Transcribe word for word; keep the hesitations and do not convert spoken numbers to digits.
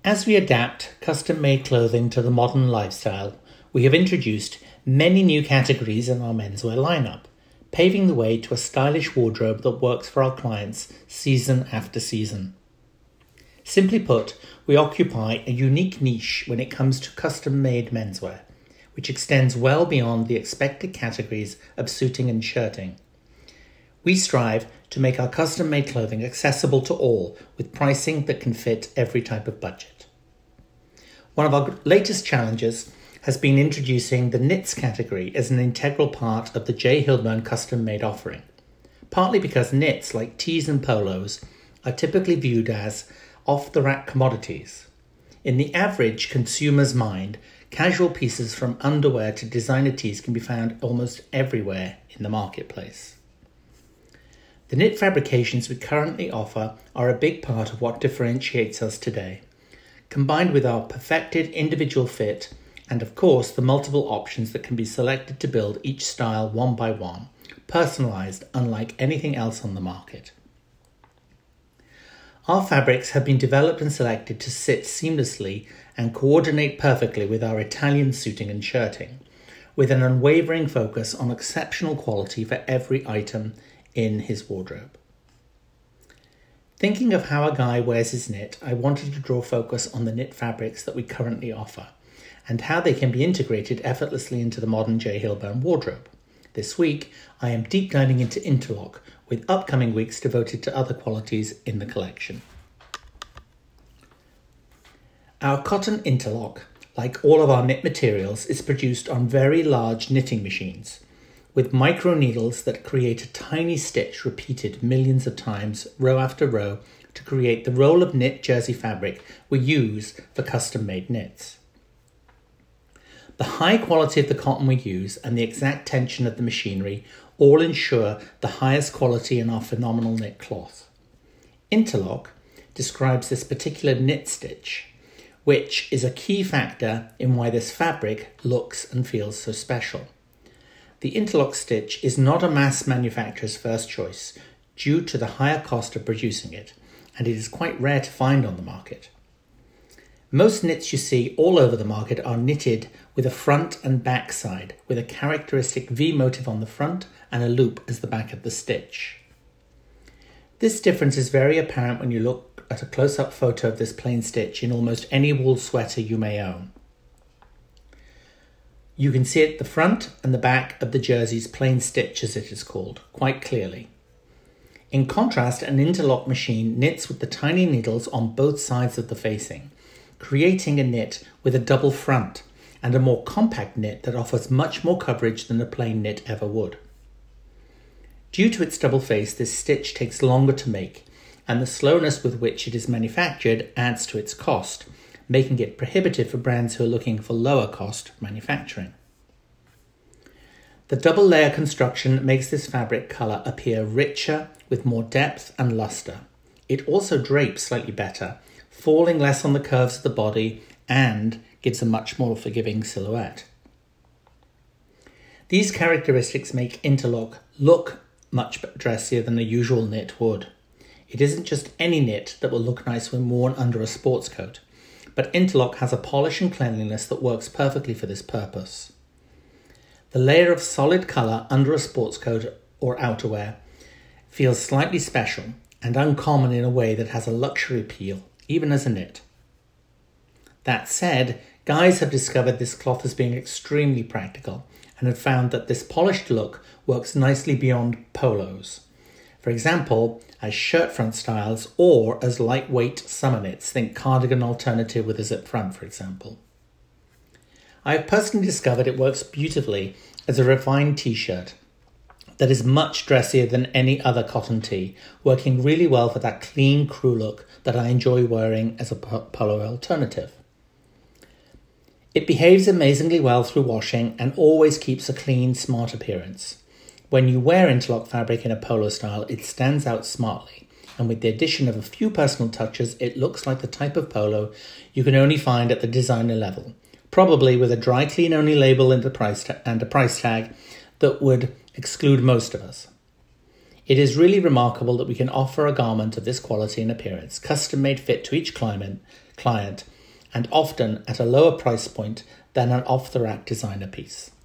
As we adapt custom-made clothing to the modern lifestyle, we have introduced many new categories in our menswear lineup, paving the way to a stylish wardrobe that works for our clients season after season. Simply put, we occupy a unique niche when it comes to custom-made menswear, which extends well beyond the expected categories of suiting and shirting. We strive to make our custom-made clothing accessible to all with pricing that can fit every type of budget. One of our latest challenges has been introducing the knits category as an integral part of the J. Hilburn custom-made offering, partly because knits, like tees and polos, are typically viewed as off-the-rack commodities. In the average consumer's mind, casual pieces from underwear to designer tees can be found almost everywhere in the marketplace. The knit fabrications we currently offer are a big part of what differentiates us today, combined with our perfected individual fit and, of course, the multiple options that can be selected to build each style one by one, personalised unlike anything else on the market. Our fabrics have been developed and selected to sit seamlessly and coordinate perfectly with our Italian suiting and shirting, with an unwavering focus on exceptional quality for every item in his wardrobe. Thinking of how a guy wears his knit, I wanted to draw focus on the knit fabrics that we currently offer and how they can be integrated effortlessly into the modern J. Hilburn wardrobe. This week, I am deep diving into interlock, with upcoming weeks devoted to other qualities in the collection. Our cotton interlock, like all of our knit materials, is produced on very large knitting machines, with micro needles that create a tiny stitch repeated millions of times, row after row, to create the roll of knit jersey fabric we use for custom-made knits. The high quality of the cotton we use and the exact tension of the machinery all ensure the highest quality in our phenomenal knit cloth. Interlock describes this particular knit stitch, which is a key factor in why this fabric looks and feels so special. The interlock stitch is not a mass manufacturer's first choice due to the higher cost of producing it, and it is quite rare to find on the market. Most knits you see all over the market are knitted with a front and back side, with a characteristic V motif on the front and a loop as the back of the stitch. This difference is very apparent when you look at a close-up photo of this plain stitch in almost any wool sweater you may own. You can see it the front and the back of the jersey's plain stitch, as it is called, quite clearly. In contrast, an interlock machine knits with the tiny needles on both sides of the facing, creating a knit with a double front and a more compact knit that offers much more coverage than a plain knit ever would. Due to its double face, this stitch takes longer to make, and the slowness with which it is manufactured adds to its cost, making it prohibitive for brands who are looking for lower cost manufacturing. The double layer construction makes this fabric colour appear richer with more depth and luster. It also drapes slightly better, falling less on the curves of the body, and gives a much more forgiving silhouette. These characteristics make interlock look much dressier than a usual knit would. It isn't just any knit that will look nice when worn under a sports coat, but interlock has a polish and cleanliness that works perfectly for this purpose. The layer of solid colour under a sports coat or outerwear feels slightly special and uncommon in a way that has a luxury appeal, even as a knit. That said, guys have discovered this cloth as being extremely practical and have found that this polished look works nicely beyond polos. For example, as shirt front styles or as lightweight summer knits, think cardigan alternative with a zip front, for example. I have personally discovered it works beautifully as a refined t-shirt that is much dressier than any other cotton tee, working really well for that clean crew look that I enjoy wearing as a polo alternative. It behaves amazingly well through washing and always keeps a clean, smart appearance. When you wear interlock fabric in a polo style, it stands out smartly, and with the addition of a few personal touches, it looks like the type of polo you can only find at the designer level, probably with a dry clean only label and a price ta- and a price tag that would exclude most of us. It is really remarkable that we can offer a garment of this quality and appearance, custom-made fit to each client, client and often at a lower price point than an off-the-rack designer piece.